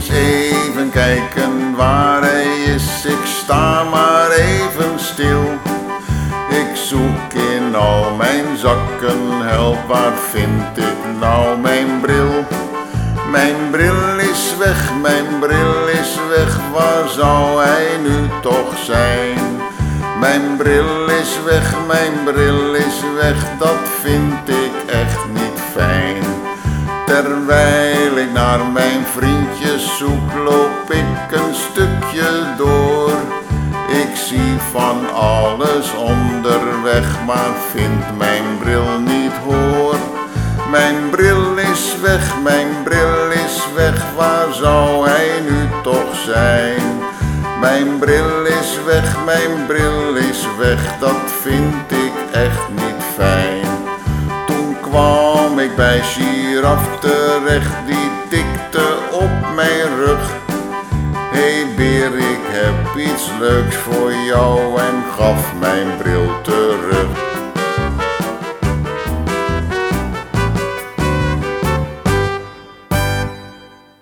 eens even kijken waar hij is. Ik sta maar even stil. Ik zoek in al mijn zakken, help, waar vind ik nou mijn bril? Mijn bril is weg, mijn bril is weg, waar zou hij nu toch zijn? Mijn bril is weg, mijn bril is weg, dat vind ik echt niet fijn. Terwijl ik naar mijn vriendjes zoek, loop ik een stukje door. Ik zie van alles onderweg, maar vind mijn bril niet, hoor. Mijn bril is weg, mijn bril is weg, waar zou hij nu toch zijn? Mijn bril is weg, mijn bril is weg, dat vind ik echt niet fijn. Toen kwam ik bij Giraf terecht, die tikte op mijn rug. Hey beer, ik heb iets leuks voor jou, en gaf mijn bril terug.